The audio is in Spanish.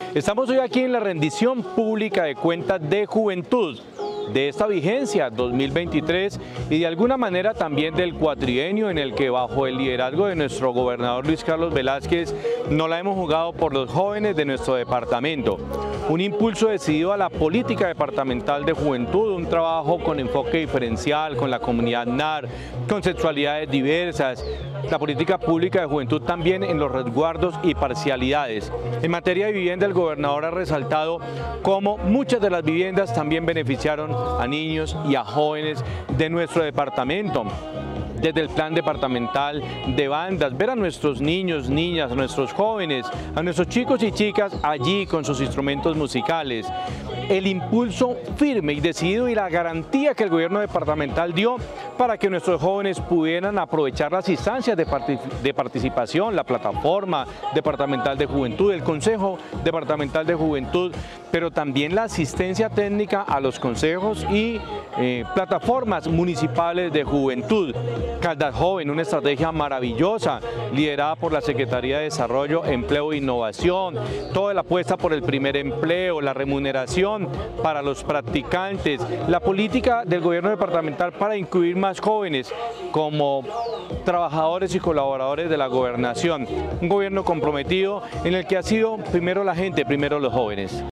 Estamos hoy aquí en la rendición pública de cuentas de juventud de esta vigencia 2023 y de alguna manera también del cuatrienio en el que bajo el liderazgo de nuestro gobernador Luis Carlos Velázquez nos la hemos jugado por los jóvenes de nuestro departamento. Un impulso decidido a la política departamental de juventud, un trabajo con enfoque diferencial, con la comunidad NAR, con sexualidades diversas, la política pública de juventud también en los resguardos y parcialidades. En materia de vivienda, el gobernador ha resaltado cómo muchas de las viviendas también beneficiaron a niños y a jóvenes de nuestro departamento. Desde el plan departamental de bandas, ver a nuestros niños, niñas, a nuestros jóvenes, a nuestros chicos y chicas allí con sus instrumentos musicales. El impulso firme y decidido y la garantía que el gobierno departamental dio para que nuestros jóvenes pudieran aprovechar las instancias de participación, la plataforma departamental de juventud, el consejo departamental de juventud, pero también la asistencia técnica a los consejos y plataformas municipales de juventud. Caldas Joven, una estrategia maravillosa liderada por la Secretaría de Desarrollo, Empleo e Innovación, toda la apuesta por el primer empleo, la remuneración para los practicantes, la política del gobierno departamental para incluir más jóvenes como trabajadores y colaboradores de la gobernación. Un gobierno comprometido en el que ha sido primero la gente, primero los jóvenes.